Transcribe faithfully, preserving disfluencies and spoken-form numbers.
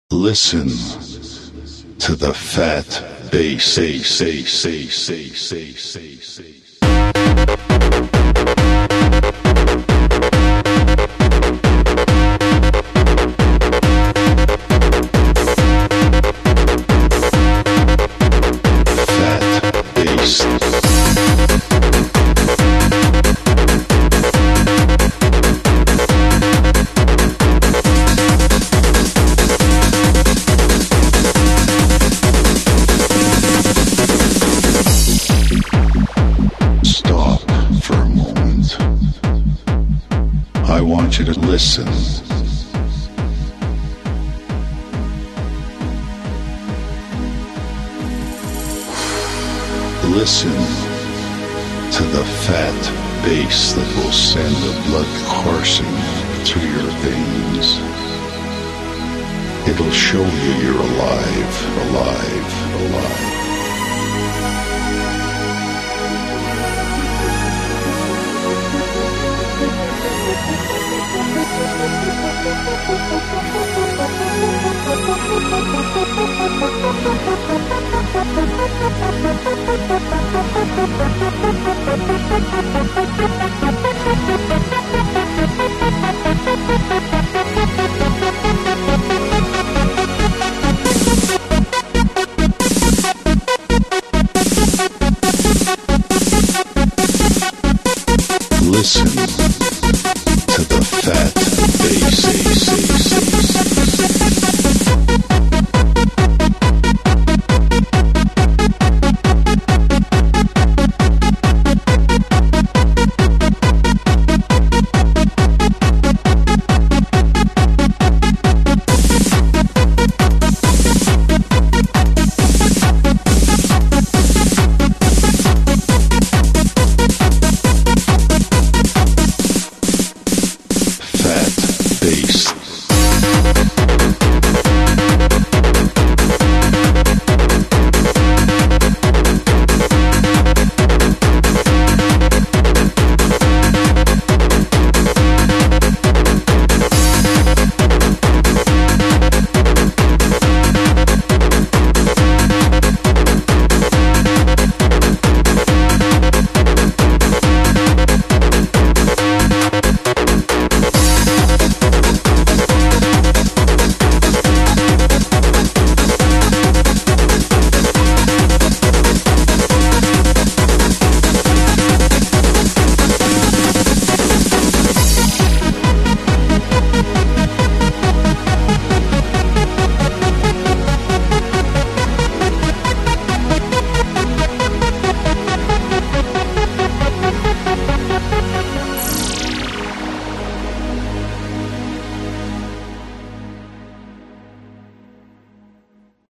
Listen to the fat bass. Say, say, say, say, say, say, say. Fat bass. Stop for a moment. I want you to listen. Listen to the fat bass that will send the blood coursing through your veins. It'll show you you're alive, alive, alive. Thank you.